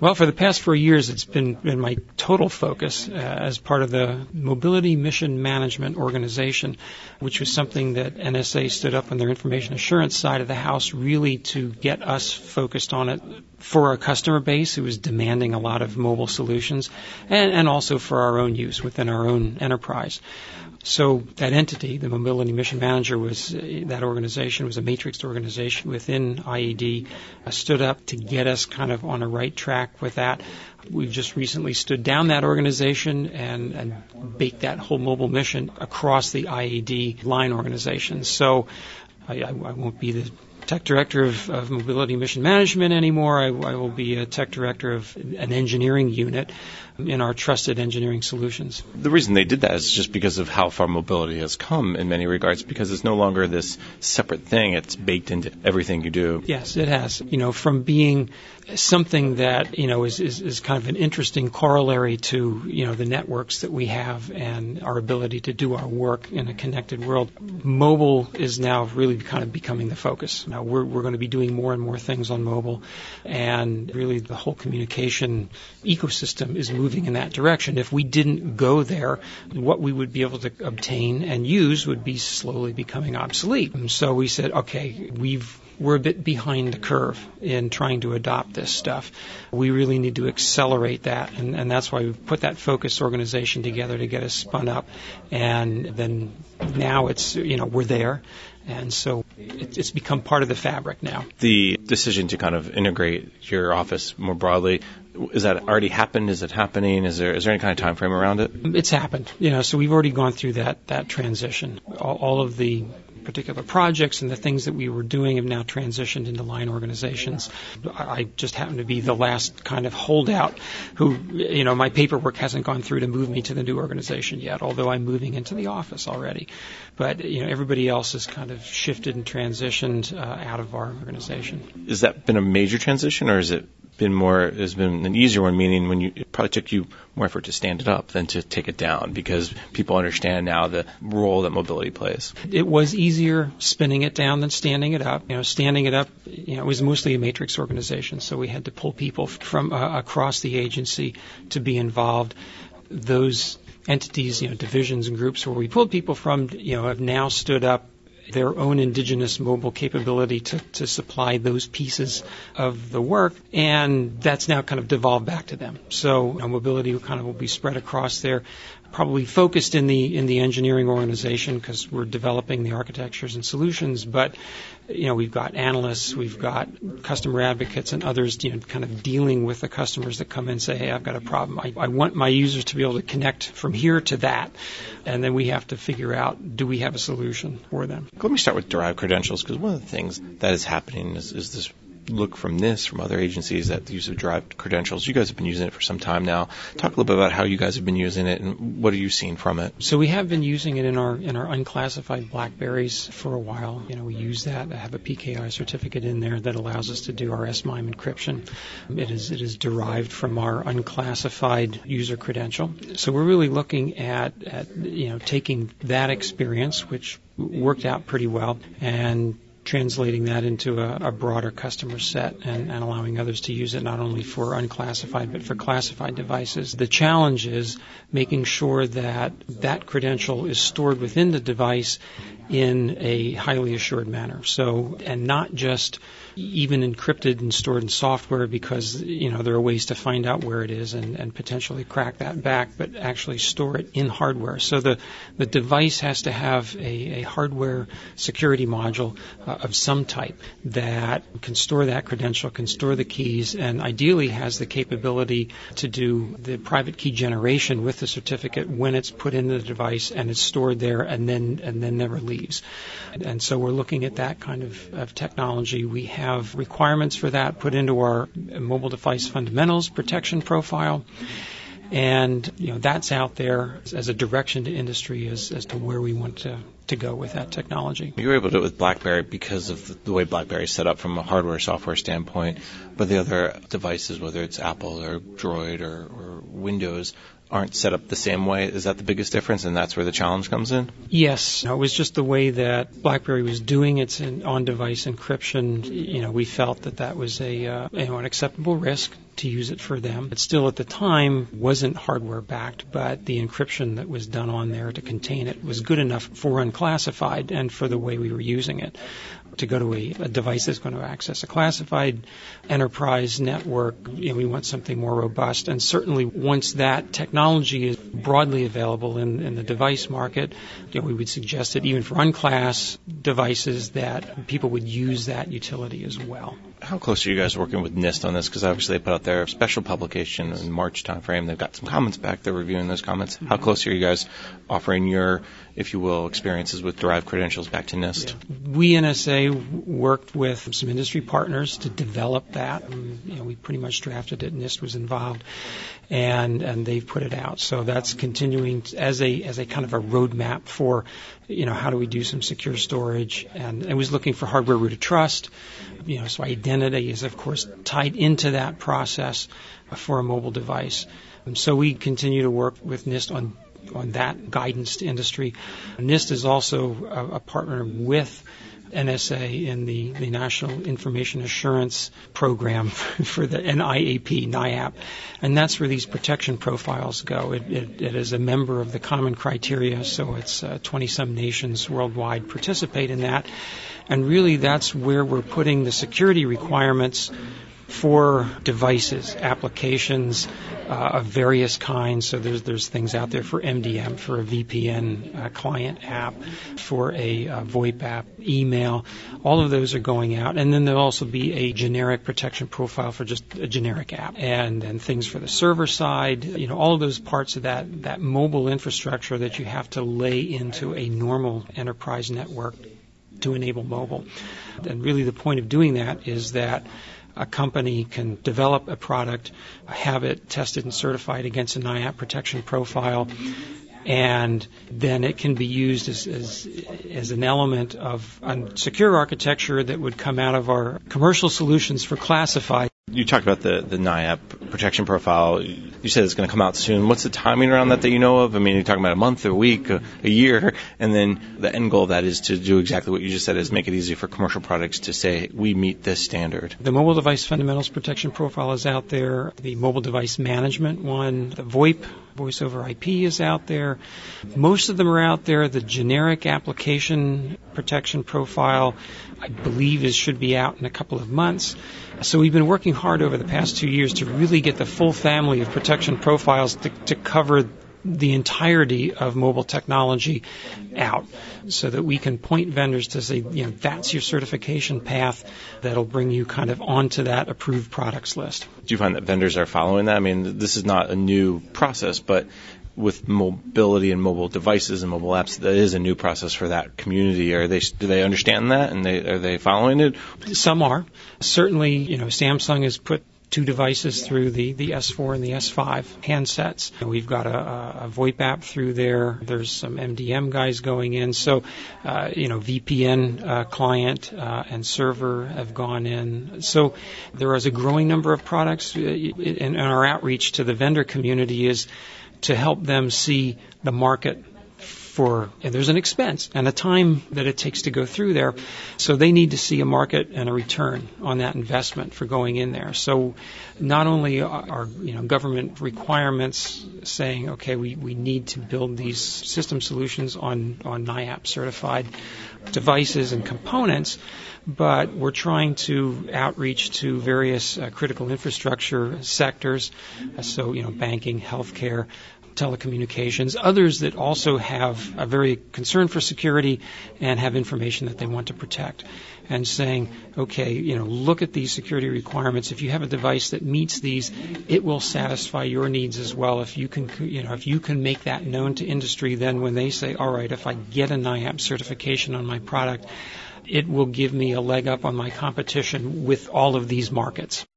Well, for the past 4 years, it's been my total focus as part of the Mobility Mission Management Organization, which was something that NSA stood up on their information assurance side of the house, really to get us focused on it for our customer base, who was demanding a lot of mobile solutions, and also for our own use within our own enterprise. So that entity, the Mobility Mission Manager, that organization was a matrixed organization within IED, stood up to get us kind of on a right track with that. We've just recently stood down that organization and baked that whole mobile mission across the IED line organization. So I won't be the Tech Director of Mobility Mission Management anymore. I will be a Tech Director of an engineering unit in our Trusted Engineering Solutions. The reason they did that is just because of how far mobility has come in many regards, because it's no longer this separate thing. It's baked into everything you do. Yes, it has. From being something that, is kind of an interesting corollary to, the networks that we have and our ability to do our work in a connected world. Mobile is now really kind of becoming the focus. Now we're going to be doing more and more things on mobile, and really the whole communication ecosystem is moving in that direction. If we didn't go there, what we would be able to obtain and use would be slowly becoming obsolete. And so we said, okay, we're a bit behind the curve in trying to adopt this stuff. We really need to accelerate that, and that's why we've put that focused organization together to get us spun up. And then now it's, we're there. And so it's become part of the fabric now. The decision to kind of integrate your office more broadly, is that already happened? Is it happening? Is there any kind of time frame around it? It's happened. So we've already gone through that transition. All of the particular projects and the things that we were doing have now transitioned into line organizations. I just happen to be the last kind of holdout who, my paperwork hasn't gone through to move me to the new organization yet, although I'm moving into the office already. But, everybody else has kind of shifted and transitioned out of our organization. Has that been a major transition, or has it been an easier one, meaning it probably took you more effort to stand it up than to take it down, because people understand now the role that mobility plays? It was easier spinning it down than standing it up. Standing it up, it was mostly a matrix organization, so we had to pull people from across the agency to be involved. Those entities, divisions and groups where we pulled people from, have now stood up their own indigenous mobile capability to supply those pieces of the work, and that's now kind of devolved back to them. So mobility will be spread across there, probably focused in the engineering organization because we're developing the architectures and solutions, but we've got analysts, we've got customer advocates and others kind of dealing with the customers that come in and say, hey, I've got a problem. I want my users to be able to connect from here to that, and then we have to figure out, do we have a solution for them? Let me start with derived credentials, because one of the things that is happening is this look from other agencies at the use of derived credentials. You guys have been using it for some time now. Talk a little bit about how you guys have been using it and what are you seeing from it? So we have been using it in our unclassified BlackBerries for a while. We use that. I have a PKI certificate in there that allows us to do our SMIME encryption. It is derived from our unclassified user credential. So we're really looking at taking that experience, which worked out pretty well, and translating that into a broader customer set and allowing others to use it not only for unclassified but for classified devices. The challenge is making sure that credential is stored within the device in a highly assured manner. So, and not just even encrypted and stored in software because, there are ways to find out where it is and potentially crack that back, but actually store it in hardware. So the device has to have a hardware security module of some type that can store that credential, can store the keys, and ideally has the capability to do the private key generation with the certificate when it's put into the device and it's stored there and then never leaves. And so we're looking at that kind of technology. We have requirements for that put into our mobile device fundamentals protection profile. And, that's out there as a direction to industry as to where we want to to go with that technology. You were able to do it with BlackBerry because of the way BlackBerry is set up from a hardware, software standpoint, but the other devices, whether it's Apple or Droid or Windows, aren't set up the same way. Is that the biggest difference, and that's where the challenge comes in? Yes. It was just the way that BlackBerry was doing its on-device encryption. We felt that was an acceptable risk to use it for them. It still at the time wasn't hardware-backed, but the encryption that was done on there to contain it was good enough for unclassified and for the way we were using it. To go to a device that's going to access a classified enterprise network, we want something more robust. And certainly once that technology is broadly available in the device market, we would suggest that even for unclass devices that people would use that utility as well. How close are you guys working with NIST on this? Because obviously they put out their special publication in March timeframe. They've got some comments back. They're reviewing those comments. How close are you guys offering your, if you will, experiences with derived credentials back to NIST? Yeah. We, NSA, worked with some industry partners to develop that. We pretty much drafted it. NIST was involved, and they've put it out. So that's continuing as a kind of a roadmap for, how do we do some secure storage? And I was looking for hardware root of trust. So identity is, of course, tied into that process for a mobile device. And so we continue to work with NIST on that guidance to industry. NIST is also a partner with NSA in the National Information Assurance Program for the NIAP, and that's where these protection profiles go. It is a member of the common criteria, so it's 20-some nations worldwide participate in that, and really that's where we're putting the security requirements for devices, applications of various kinds. So there's things out there for MDM, for a VPN client app, for a VoIP app, email. All of those are going out. And then there'll also be a generic protection profile for just a generic app. And then things for the server side, all of those parts of that mobile infrastructure that you have to lay into a normal enterprise network to enable mobile. And really the point of doing that is that a company can develop a product, have it tested and certified against an NIAP protection profile, and then it can be used as an element of a secure architecture that would come out of our commercial solutions for classified. You talked about the NIAP protection profile. You said it's going to come out soon. What's the timing around that you know of? I mean, you're talking about a month, a week, a year, and then the end goal of that is to do exactly what you just said, is make it easy for commercial products to say, we meet this standard. The mobile device fundamentals protection profile is out there. The mobile device management one, the VoIP, voice over IP, is out there. Most of them are out there. The generic application protection profile, I believe, should be out in a couple of months. So we've been working hard over the past 2 years to really get the full family of protection profiles to cover the entirety of mobile technology out, so that we can point vendors to say, that's your certification path that'll bring you kind of onto that approved products list. Do you find that vendors are following that? I mean, this is not a new process, but with mobility and mobile devices and mobile apps, that is a new process for that community. Do they understand that, and are they following it? Some are. Certainly, Samsung has put 2 devices through the S4 and the S5 handsets. We've got a VoIP app through there. There's some MDM guys going in. So, VPN client and server have gone in. So there is a growing number of products, and our outreach to the vendor community is to help them see the market and there's an expense and a time that it takes to go through there. So they need to see a market and a return on that investment for going in there. So not only are government requirements saying, okay, we need to build these system solutions on NIAP certified devices and components, but we're trying to outreach to various critical infrastructure sectors, so banking, healthcare, telecommunications, others that also have a very concern for security and have information that they want to protect, and saying, okay, look at these security requirements. If you have a device that meets these, it will satisfy your needs as well. If you can make that known to industry, then when they say, all right, if I get a NIAP certification on my product, it will give me a leg up on my competition with all of these markets.